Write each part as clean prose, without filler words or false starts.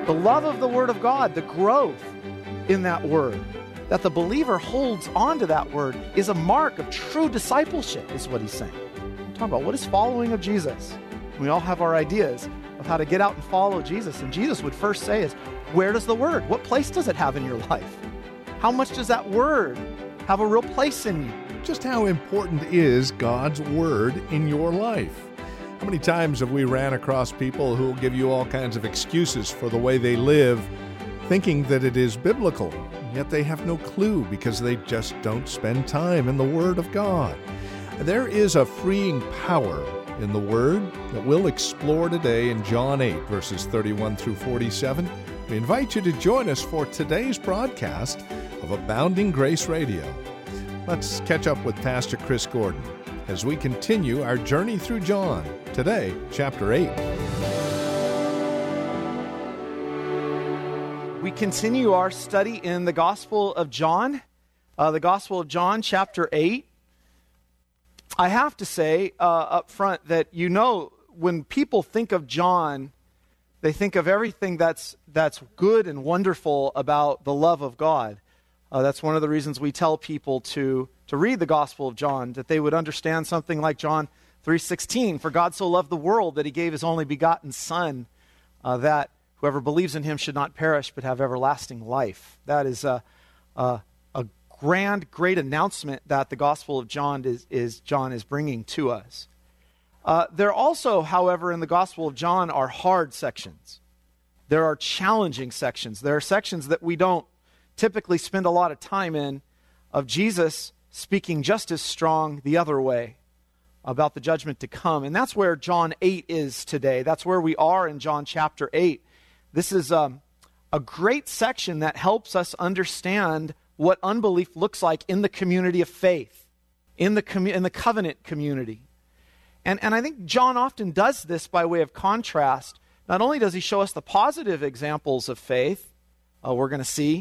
The love of the Word of God, the growth in that Word, that the believer holds on to that Word, is a mark of true discipleship, is what he's saying. We're talking about what is following of Jesus. We all have our ideas of how to get out and follow Jesus. And Jesus would first say is, where does the Word? What place does it have in your life? How much does that Word have a real place in you? Just how important is God's Word in your life? How many times have we ran across people who will give you all kinds of excuses for the way they live, thinking that it is biblical, yet they have no clue because they just don't spend time in the Word of God. There is a freeing power in the Word that we'll explore today in John 8, verses 31 through 47. We invite you to join us for today's broadcast of Abounding Grace Radio. Let's catch up with Pastor Chris Gordon as we continue our journey through John. Today, chapter 8. We continue our study in the Gospel of John, chapter 8. I have to say up front that, when people think of John, they think of everything that's good and wonderful about the love of God. That's one of the reasons we tell people to read the Gospel of John, that they would understand something like John 3:16. For God so loved the world that he gave his only begotten Son, that whoever believes in him should not perish but have everlasting life. That is a great announcement that the Gospel of John is bringing to us. There also, however, in the Gospel of John are hard sections. There are challenging sections. There are sections that we don't typically spend a lot of time in, of Jesus speaking just as strong the other way about the judgment to come. And that's where John 8 is today. That's where we are in John chapter 8. This is a great section that helps us understand what unbelief looks like in the community of faith, in the covenant community. And I think John often does this by way of contrast. Not only does he show us the positive examples of faith, we're going to see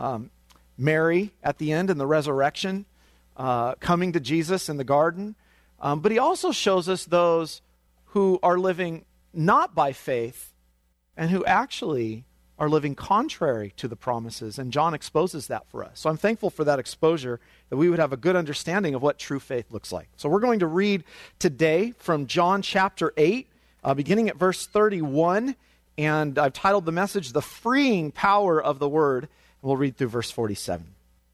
Mary at the end in the resurrection, coming to Jesus in the garden, but he also shows us those who are living not by faith and who actually are living contrary to the promises, and John exposes that for us. So I'm thankful for that exposure, that we would have a good understanding of what true faith looks like. So we're going to read today from John chapter 8, beginning at verse 31, and I've titled the message, The Freeing Power of the Word, and we'll read through verse 47.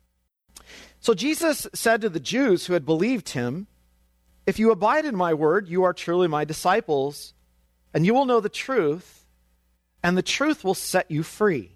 So Jesus said to the Jews who had believed him, "If you abide in my word, you are truly my disciples, and you will know the truth, and the truth will set you free."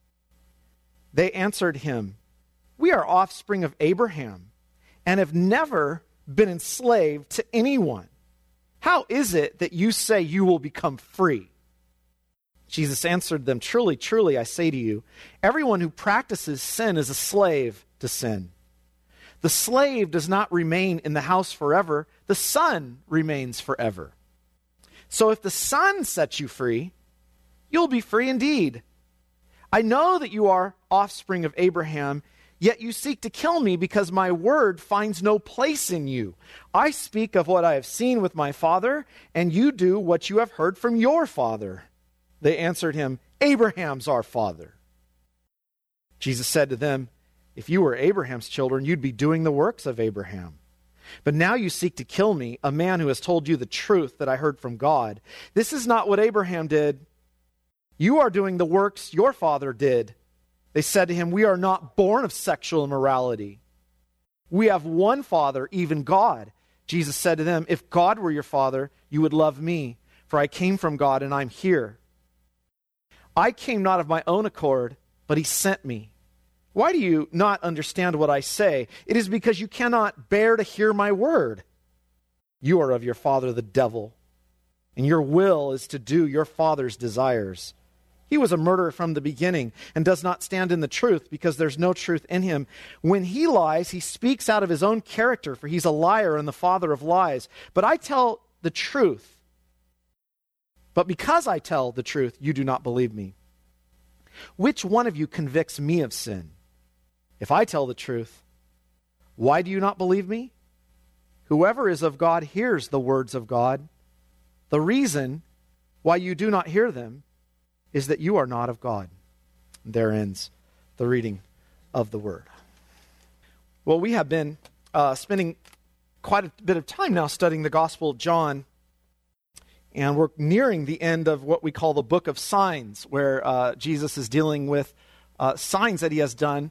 They answered him, "We are offspring of Abraham, and have never been enslaved to anyone. How is it that you say you will become free?" Jesus answered them, "Truly, truly, I say to you, everyone who practices sin is a slave to sin. The slave does not remain in the house forever. The Son remains forever. So if the Son sets you free, you'll be free indeed. I know that you are offspring of Abraham, yet you seek to kill me because my word finds no place in you. I speak of what I have seen with my father, and you do what you have heard from your father." They answered him, "Abraham's our father." Jesus said to them, "If you were Abraham's children, you'd be doing the works of Abraham. But now you seek to kill me, a man who has told you the truth that I heard from God. This is not what Abraham did. You are doing the works your father did." They said to him, "We are not born of sexual immorality. We have one Father, even God." Jesus said to them, "If God were your Father, you would love me, for I came from God and I'm here. I came not of my own accord, but he sent me. Why do you not understand what I say? It is because you cannot bear to hear my word. You are of your father the devil, and your will is to do your father's desires. He was a murderer from the beginning and does not stand in the truth because there's no truth in him. When he lies, he speaks out of his own character, for he's a liar and the father of lies. But I tell the truth. But because I tell the truth, you do not believe me. Which one of you convicts me of sin? If I tell the truth, why do you not believe me? Whoever is of God hears the words of God. The reason why you do not hear them is that you are not of God. And there ends the reading of the word. Well, we have been spending quite a bit of time now studying the Gospel of John, and we're nearing the end of what we call the book of signs, where Jesus is dealing with signs that he has done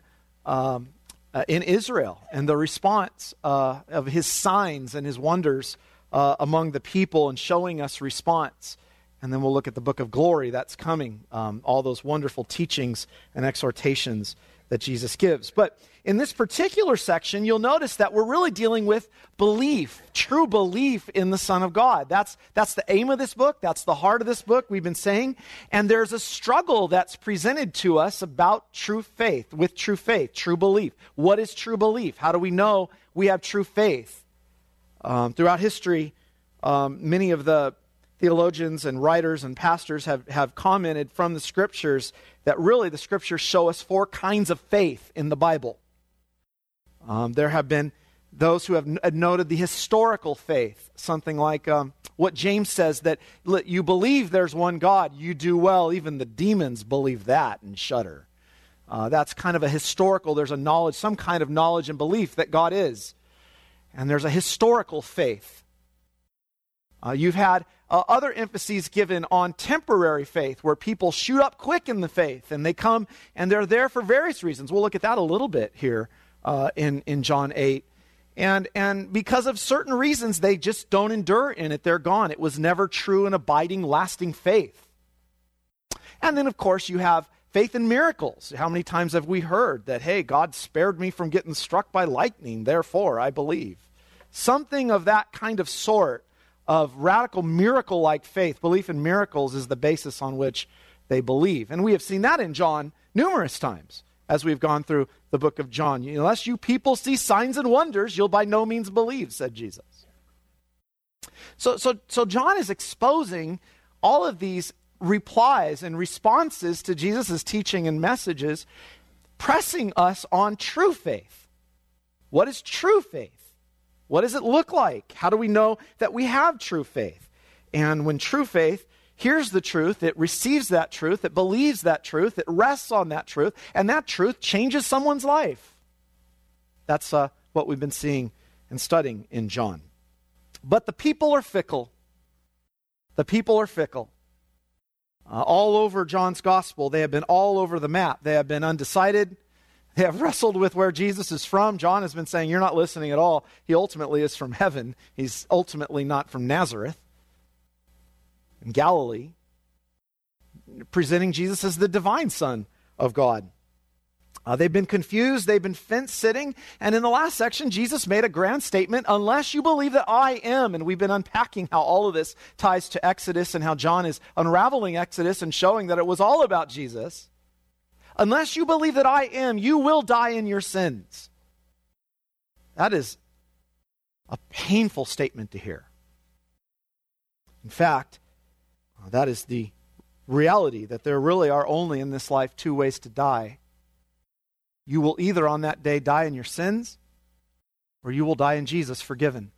in Israel, and the response of his signs and his wonders among the people, and showing us response. And then we'll look at the book of glory that's coming, all those wonderful teachings and exhortations that Jesus gives. But in this particular section, you'll notice that we're really dealing with belief, true belief in the Son of God. That's the aim of this book. That's the heart of this book, we've been saying. And there's a struggle that's presented to us about true faith, true belief. What is true belief? How do we know we have true faith? Throughout history, many of the theologians and writers and pastors have commented from the Scriptures that really the Scriptures show us four kinds of faith in the Bible. There have been those who have noted the historical faith, something like what James says, that you believe there's one God, you do well, even the demons believe that and shudder. That's kind of a historical, there's a knowledge, some kind of knowledge and belief that God is. And there's a historical faith. You've had other emphases given on temporary faith, where people shoot up quick in the faith, and they come and they're there for various reasons. We'll look at that a little bit here in John 8. And because of certain reasons, they just don't endure in it. They're gone. It was never true and abiding, lasting faith. And then, of course, you have faith in miracles. How many times have we heard that, hey, God spared me from getting struck by lightning, therefore I believe. Something of that kind of sort of radical miracle-like faith. Belief in miracles is the basis on which they believe. And we have seen that in John numerous times as we've gone through the book of John. Unless you people see signs and wonders, you'll by no means believe, said Jesus. So John is exposing all of these replies and responses to Jesus' teaching and messages, pressing us on true faith. What is true faith? What does it look like? How do we know that we have true faith? And when true faith hears the truth, it receives that truth, it believes that truth, it rests on that truth, and that truth changes someone's life. That's what we've been seeing and studying in John. But the people are fickle. The people are fickle. All over John's gospel, they have been all over the map. They have been undecided. They have wrestled with where Jesus is from. John has been saying, you're not listening at all. He ultimately is from heaven. He's ultimately not from Nazareth in Galilee, presenting Jesus as the divine Son of God. They've been confused. They've been fence-sitting. And in the last section, Jesus made a grand statement, unless you believe that I am. And we've been unpacking how all of this ties to Exodus and how John is unraveling Exodus and showing that it was all about Jesus. Unless you believe that I am, you will die in your sins. That is a painful statement to hear. In fact, that is the reality, that there really are only in this life two ways to die. You will either on that day die in your sins, or you will die in Jesus forgiven.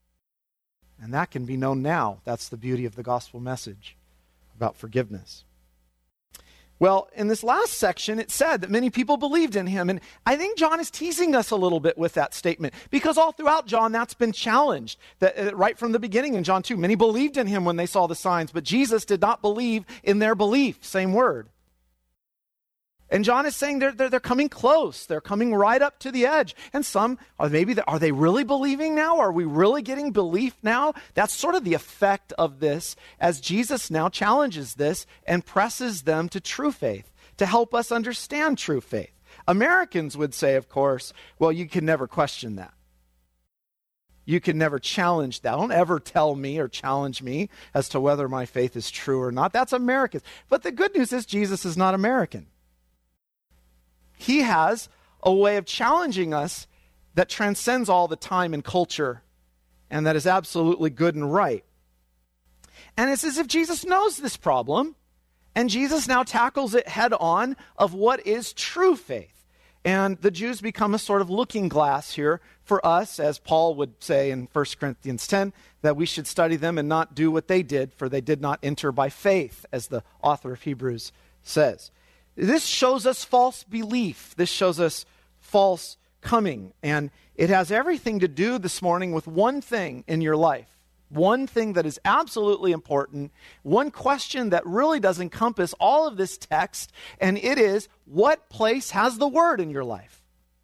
And that can be known now. That's the beauty of the gospel message about forgiveness. Well, in this last section, it said that many people believed in him. And I think John is teasing us a little bit with that statement, because all throughout John, that's been challenged. That right from the beginning in John 2, many believed in him when they saw the signs, but Jesus did not believe in their belief. Same word. And John is saying they're coming close. They're coming right up to the edge. And some, are they really believing now? Are we really getting belief now? That's sort of the effect of this, as Jesus now challenges this and presses them to true faith, to help us understand true faith. Americans would say, of course, well, you can never question that. You can never challenge that. Don't ever tell me or challenge me as to whether my faith is true or not. That's Americans. But the good news is Jesus is not American. He has a way of challenging us that transcends all the time and culture, and that is absolutely good and right. And it's as if Jesus knows this problem, and Jesus now tackles it head on of what is true faith. And the Jews become a sort of looking glass here for us, as Paul would say in 1 Corinthians 10, that we should study them and not do what they did, for they did not enter by faith, as the author of Hebrews says. This shows us false belief. This shows us false coming. And it has everything to do this morning with one thing in your life. One thing that is absolutely important. One question that really does encompass all of this text. And it is, what place has the Word in your life?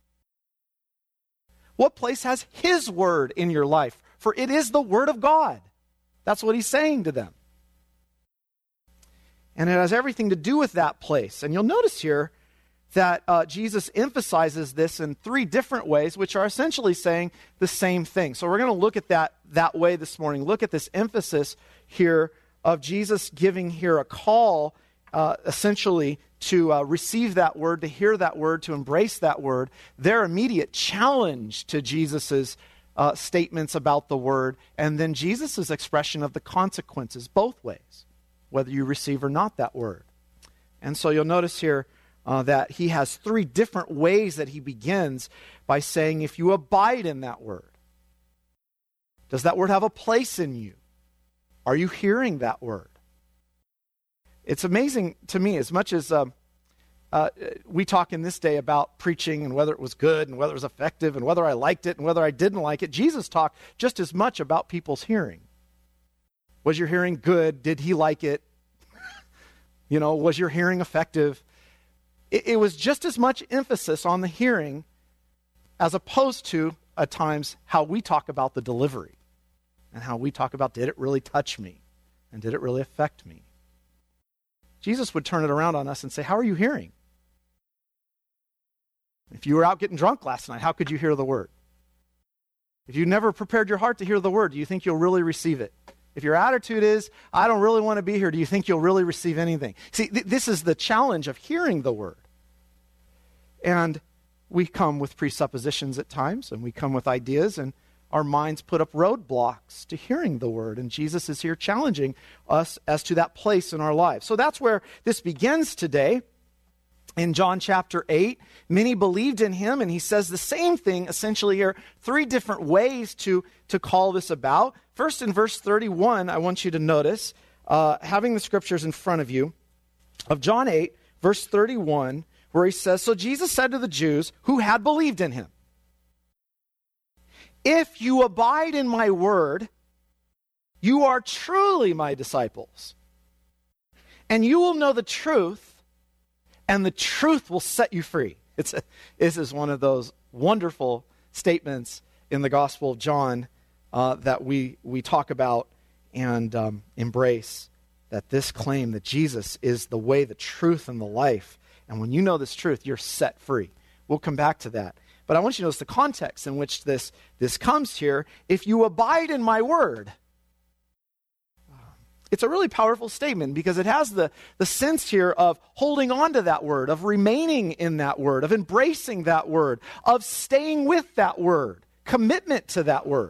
What place has His Word in your life? For it is the Word of God. That's what He's saying to them. And it has everything to do with that place. And you'll notice here that Jesus emphasizes this in three different ways, which are essentially saying the same thing. So we're going to look at that way this morning. Look at this emphasis here of Jesus giving here a call, essentially, to receive that word, to hear that word, to embrace that word. Their immediate challenge to Jesus's statements about the word, and then Jesus's expression of the consequences, both ways, whether you receive or not that word. And so you'll notice here that he has three different ways that he begins by saying, if you abide in that word, does that word have a place in you? Are you hearing that word? It's amazing to me, as much as we talk in this day about preaching and whether it was good and whether it was effective and whether I liked it and whether I didn't like it, Jesus talked just as much about people's hearing. Was your hearing good? Did he like it? Was your hearing effective? It was just as much emphasis on the hearing as opposed to, at times, how we talk about the delivery and how we talk about, did it really touch me? And did it really affect me? Jesus would turn it around on us and say, how are you hearing? If you were out getting drunk last night, how could you hear the word? If you never prepared your heart to hear the word, do you think you'll really receive it? If your attitude is, I don't really want to be here, do you think you'll really receive anything? See, this is the challenge of hearing the word. And we come with presuppositions at times, and we come with ideas, and our minds put up roadblocks to hearing the word. And Jesus is here challenging us as to that place in our lives. So that's where this begins today. In John chapter 8, many believed in him, and he says the same thing essentially here, three different ways to call this about. First, in verse 31, I want you to notice, having the scriptures in front of you, of John 8, verse 31, where he says, so Jesus said to the Jews who had believed in him, if you abide in my word, you are truly my disciples, and you will know the truth, and the truth will set you free. This is one of those wonderful statements in the Gospel of John that we talk about and embrace, that this claim that Jesus is the way, the truth, and the life. And when you know this truth, you're set free. We'll come back to that. But I want you to notice the context in which this comes here. If you abide in my word. It's a really powerful statement because it has the sense here of holding on to that word, of remaining in that word, of embracing that word, of staying with that word, commitment to that word.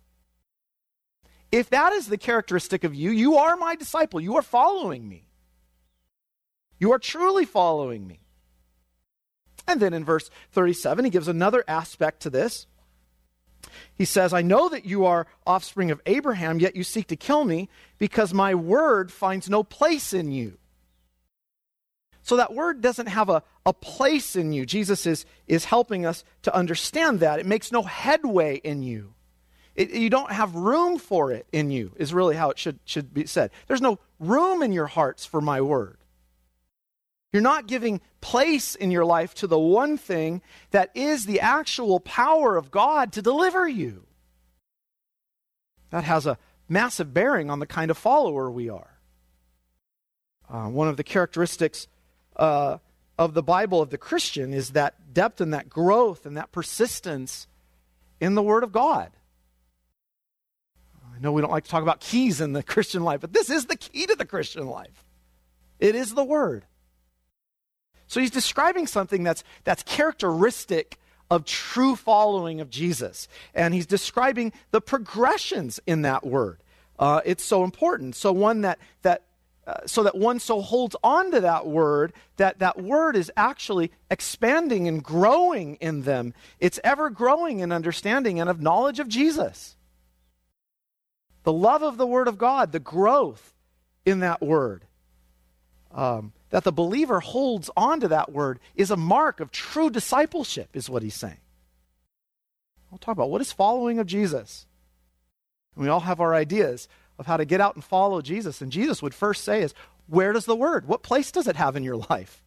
If that is the characteristic of you, you are my disciple. You are following me. You are truly following me. And then in verse 37, he gives another aspect to this. He says, I know that you are offspring of Abraham, yet you seek to kill me because my word finds no place in you. So that word doesn't have a place in you. Jesus is helping us to understand that. It makes no headway in you. You don't have room for it in you, is really how it should be said. There's no room in your hearts for my word. You're not giving place in your life to the one thing that is the actual power of God to deliver you. That has a massive bearing on the kind of follower we are. One of the characteristics of the Bible of the Christian is that depth and that growth and that persistence in the Word of God. I know we don't like to talk about keys in the Christian life, but this is the key to the Christian life. It is the Word. So he's describing something that's characteristic of true following of Jesus. And he's describing the progressions in that word. It's so important. So one that so that one so holds on to that word that that word is actually expanding and growing in them. It's ever growing in understanding and of knowledge of Jesus. The love of the Word of God, the growth in that word, that the believer holds on to that word is a mark of true discipleship, is what he's saying. We'll talk about what is following of Jesus. And we all have our ideas of how to get out and follow Jesus. And Jesus would first say is, where does the word? What place does it have in your life?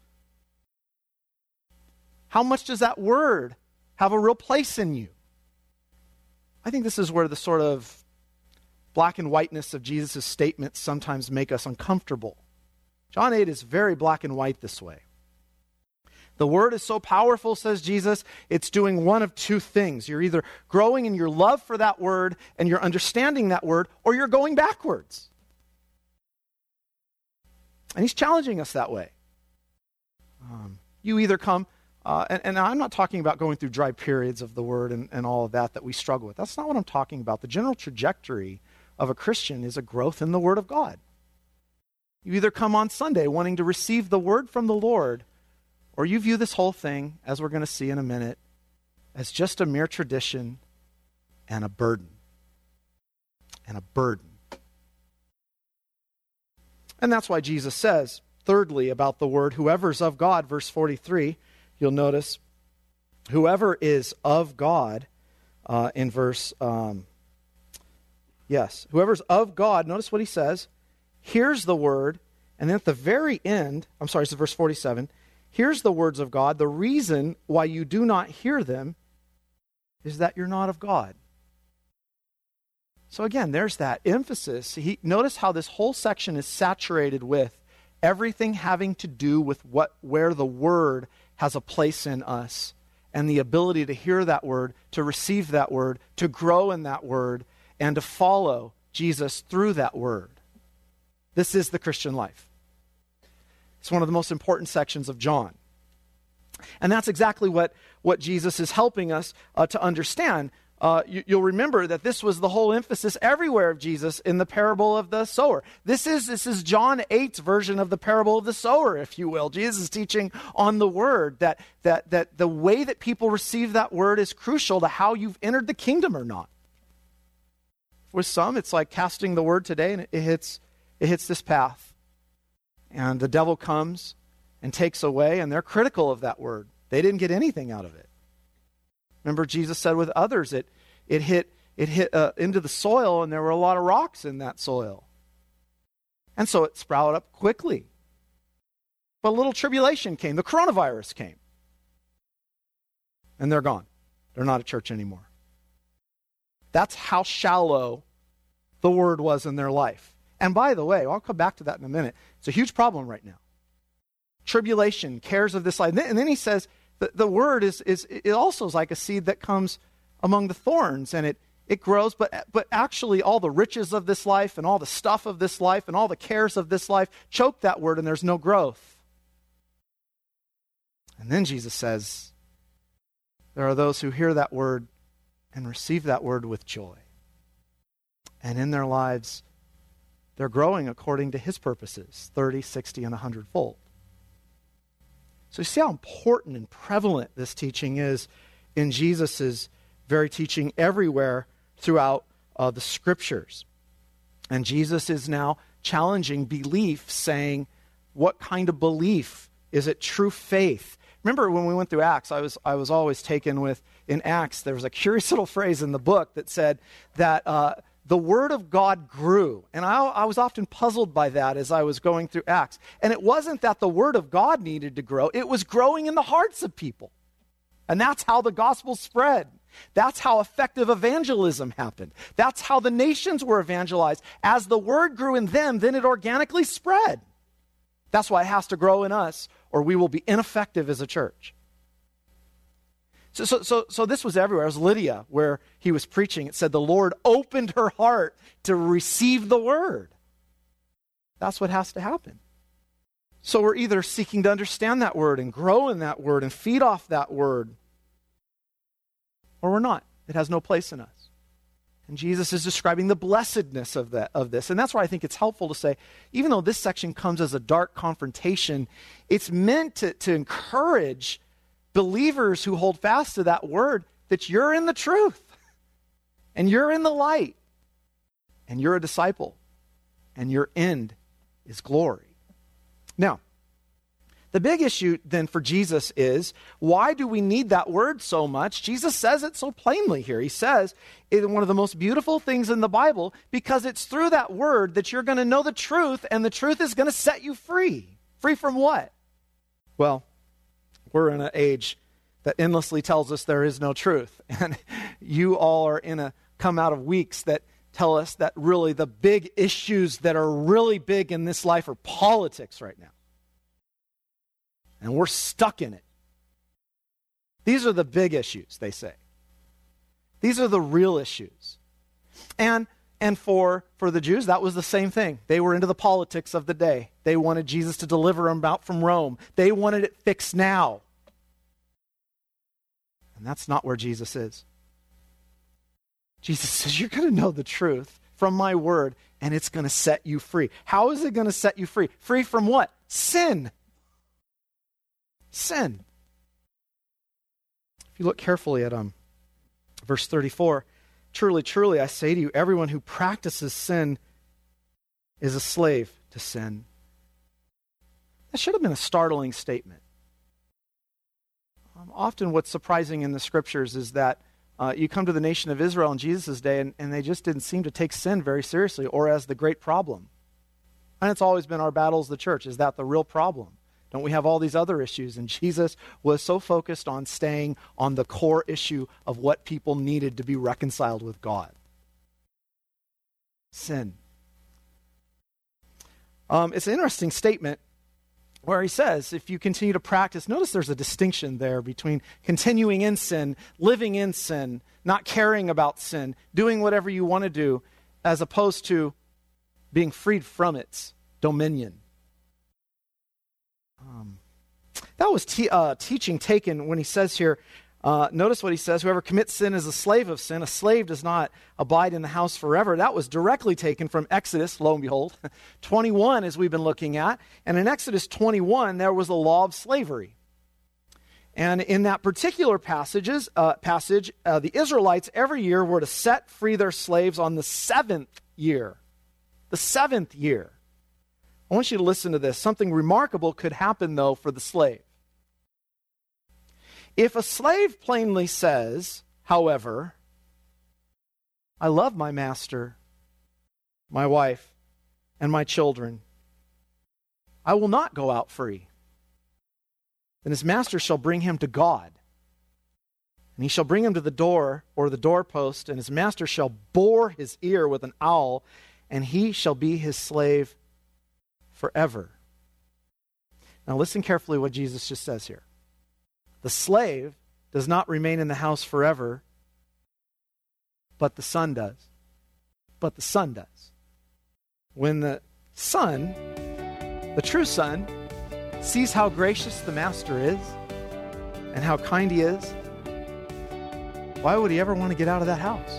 How much does that word have a real place in you? I think this is where the sort of black and whiteness of Jesus' statements sometimes make us uncomfortable. John 8 is very black and white this way. The word is so powerful, says Jesus, it's doing one of two things. You're either growing in your love for that word and you're understanding that word, or you're going backwards. And he's challenging us that way. You either come, and I'm not talking about going through dry periods of the word and all of that we struggle with. That's not what I'm talking about. The general trajectory of a Christian is a growth in the Word of God. You either come on Sunday wanting to receive the word from the Lord, or you view this whole thing, as we're going to see in a minute, as just a mere tradition and a burden. And a burden. And that's why Jesus says, thirdly, about the word, whoever's of God, verse 43, you'll notice, whoever is of God, in verse, whoever's of God, notice what he says, hears the word, and then at the very end, this is verse 47, here's the words of God. The reason why you do not hear them is that you're not of God. So again, there's that emphasis. Notice how this whole section is saturated with everything having to do with where the word has a place in us and the ability to hear that word, to receive that word, to grow in that word, and to follow Jesus through that word. This is the Christian life. It's one of the most important sections of John. And that's exactly what Jesus is helping us to understand. You'll remember that this was the whole emphasis everywhere of Jesus in the parable of the sower. This is John 8's version of the parable of the sower, if you will. Jesus is teaching on the word, that the way that people receive that word is crucial to how you've entered the kingdom or not. With some, it's like casting the word today and it hits this path. And the devil comes and takes away, and they're critical of that word. They didn't get anything out of it. Remember, Jesus said with others, it hit into the soil, and there were a lot of rocks in that soil. And so it sprouted up quickly. But a little tribulation came. The coronavirus came. And they're gone. They're not at church anymore. That's how shallow the word was in their life. And by the way, I'll come back to that in a minute. It's a huge problem right now. Tribulation, cares of this life. And then he says the word is also like a seed that comes among the thorns, and it grows, but actually all the riches of this life and all the stuff of this life and all the cares of this life choke that word, and there's no growth. And then Jesus says, there are those who hear that word and receive that word with joy. And in their lives, they're growing according to his purposes, 30, 60, and 100-fold. So you see how important and prevalent this teaching is in Jesus' very teaching everywhere throughout the Scriptures. And Jesus is now challenging belief, saying, what kind of belief? Is it true faith? Remember when we went through Acts, I was always taken with, in Acts, there was a curious little phrase in the book that said that the Word of God grew. And I was often puzzled by that as I was going through Acts. And it wasn't that the Word of God needed to grow. It was growing in the hearts of people. And that's how the gospel spread. That's how effective evangelism happened. That's how the nations were evangelized. As the Word grew in them, then it organically spread. That's why it has to grow in us, or we will be ineffective as a church. So this was everywhere. It was Lydia where he was preaching. It said the Lord opened her heart to receive the word. That's what has to happen. So we're either seeking to understand that word and grow in that word and feed off that word, or we're not. It has no place in us. And Jesus is describing the blessedness of this. And that's why I think it's helpful to say, even though this section comes as a dark confrontation, it's meant to encourage believers who hold fast to that word that you're in the truth, and you're in the light, and you're a disciple, and your end is glory. Now, the big issue then for Jesus is, why do we need that word so much? Jesus says it so plainly here. He says it's one of the most beautiful things in the Bible because it's through that word that you're going to know the truth, and the truth is going to set you free. Free from what? Well, we're in an age that endlessly tells us there is no truth. And you all are come out of weeks that tell us that really the big issues that are really big in this life are politics right now. And we're stuck in it. These are the big issues, they say. These are the real issues. And for the Jews, that was the same thing. They were into the politics of the day. They wanted Jesus to deliver them out from Rome. They wanted it fixed now. And that's not where Jesus is. Jesus says, you're going to know the truth from my word, and it's going to set you free. How is it going to set you free? Free from what? Sin. Sin. If you look carefully at verse 34, truly, truly, I say to you, everyone who practices sin is a slave to sin. That should have been a startling statement. Often what's surprising in the scriptures is that you come to the nation of Israel in Jesus' day, and they just didn't seem to take sin very seriously or as the great problem. And it's always been our battle as the church. Is that the real problem? Don't we have all these other issues? And Jesus was so focused on staying on the core issue of what people needed to be reconciled with God. Sin. It's an interesting statement where he says, if you continue to practice, notice there's a distinction there between continuing in sin, living in sin, not caring about sin, doing whatever you want to do, as opposed to being freed from its dominion. That was teaching taken when he says here, notice what he says, whoever commits sin is a slave of sin. A slave does not abide in the house forever. That was directly taken from Exodus, lo and behold, 21 as we've been looking at. And in Exodus 21, there was the law of slavery. And in that particular passage, the Israelites every year were to set free their slaves on the seventh year. The seventh year. I want you to listen to this. Something remarkable could happen, though, for the slave. If a slave plainly says, however, I love my master, my wife, and my children, I will not go out free, then his master shall bring him to God. And he shall bring him to the door or the doorpost, and his master shall bore his ear with an awl, and he shall be his slave forever. Now listen carefully what Jesus just says here. The slave does not remain in the house forever, but the son does. But the son does. When the son, the true son, sees how gracious the master is and how kind he is, why would he ever want to get out of that house?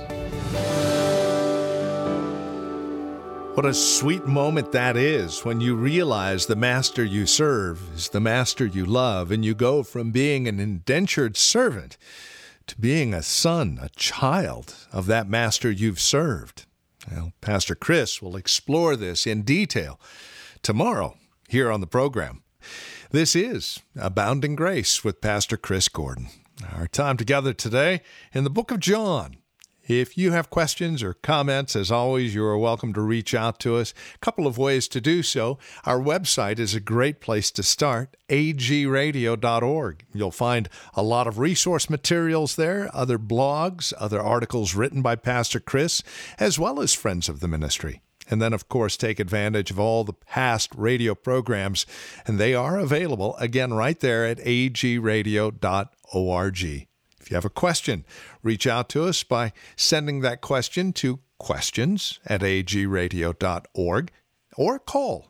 What a sweet moment that is when you realize the master you serve is the master you love, and you go from being an indentured servant to being a son, a child of that master you've served. Well, Pastor Chris will explore this in detail tomorrow here on the program. This is Abounding Grace with Pastor Chris Gordon. Our time together today in the book of John. If you have questions or comments, as always, you are welcome to reach out to us. A couple of ways to do so. Our website is a great place to start, agradio.org. You'll find a lot of resource materials there, other blogs, other articles written by Pastor Chris, as well as friends of the ministry. And then, of course, take advantage of all the past radio programs, and they are available, again, right there at agradio.org. If you have a question, reach out to us by sending that question to questions@agradio.org or call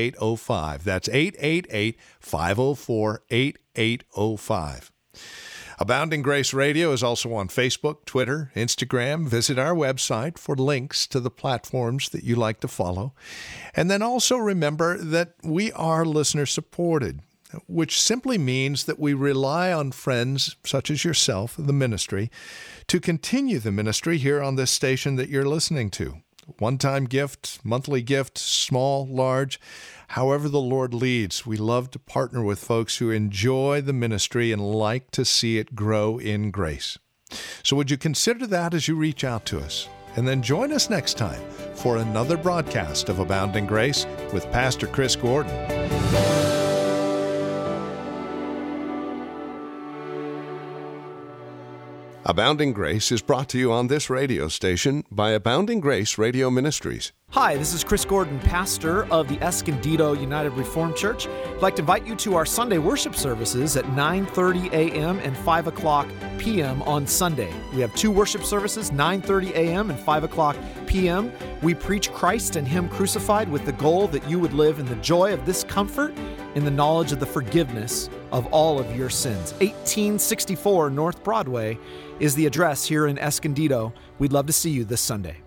888-504-8805. That's 888-504-8805. Abounding Grace Radio is also on Facebook, Twitter, Instagram. Visit our website for links to the platforms that you like to follow. And then also remember that we are listener-supported, which simply means that we rely on friends such as yourself, the ministry, to continue the ministry here on this station that you're listening to. One-time gift, monthly gift, small, large, however the Lord leads. We love to partner with folks who enjoy the ministry and like to see it grow in grace. So would you consider that as you reach out to us? And then join us next time for another broadcast of Abounding Grace with Pastor Chris Gordon. Abounding Grace is brought to you on this radio station by Abounding Grace Radio Ministries. Hi, this is Chris Gordon, pastor of the Escondido United Reformed Church. I'd like to invite you to our Sunday worship services at 9:30 a.m. and 5 o'clock p.m. on Sunday. We have two worship services, 9:30 a.m. and 5 o'clock p.m. We preach Christ and Him crucified with the goal that you would live in the joy of this comfort, in the knowledge of the forgiveness of all of your sins. 1864 North Broadway is the address here in Escondido. We'd love to see you this Sunday.